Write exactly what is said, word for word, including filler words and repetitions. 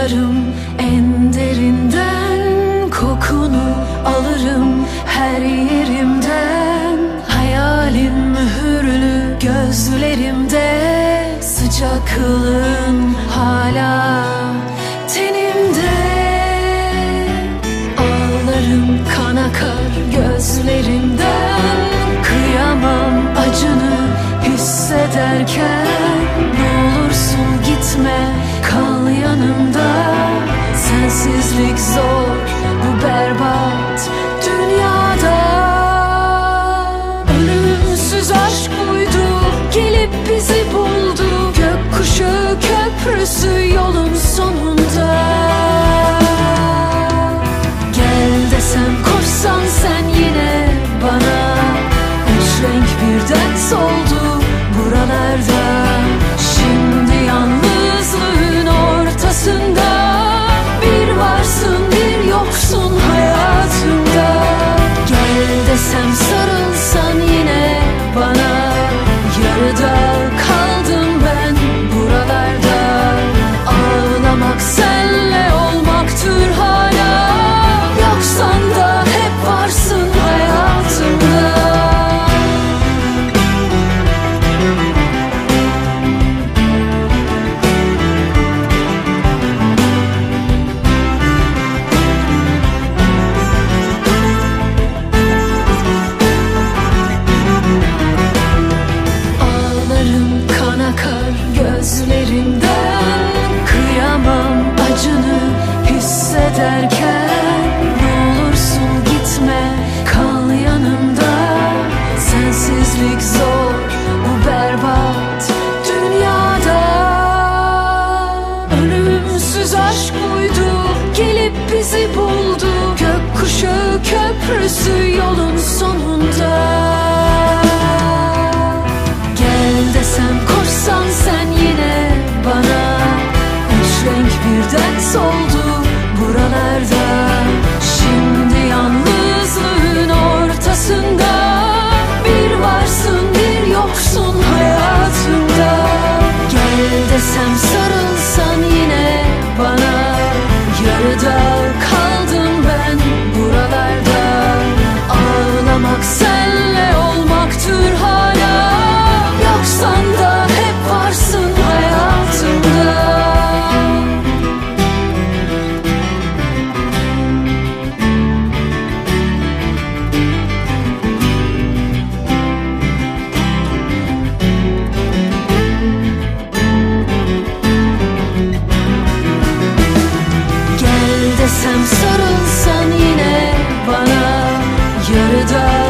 Ararım en derinden, kokunu alırım her yerimden. Hayalin mühürlü gözlerimde, sıcaklığın hala tenimde. Ağlarım kan akar gözlerimden, kıyamam acını hissederken. Ne olursun gitme, kal yanımda. Sensizlik zor bu berbat dünyada. Ölümsüz aşk buydu, gelip bizi buldu. Gökkuşağı köprüsü yolun sonunda. Gel desem koşsan sen yine bana. Üç renk birden soldu buralarda. Şimdi yalnızlığın ortasında. Bir varsın bir yoksun hayatımda. Gel desem sarılsan yine bana. Yarıda kaldım ben buralarda. Ağlamak senle olmaktır hala. Yoksan da hep varsın hayatımda. Gözlerimden kıyamam acını hissederken. Ne olursun gitme, kal yanımda. Sensizlik zor bu berbat dünyada. Ölümsüz aşk buydu, gelip bizi buldu. Gökkuşağı köprüsü yolun sonunda. Gel desem koşsan sen yine bana. Üç renk birden soldu buralarda. Şimdi yalnızlığın ortasında. Bir varsın bir yoksun hayatımda. Gel desem sarılsan yine bana. Yarıda kaldım ben buralarda. Ağlamak senle olmaktır hala. Yoksan da hep varsın hayatımda. Gel desem sarılsan yine bana. Yarıda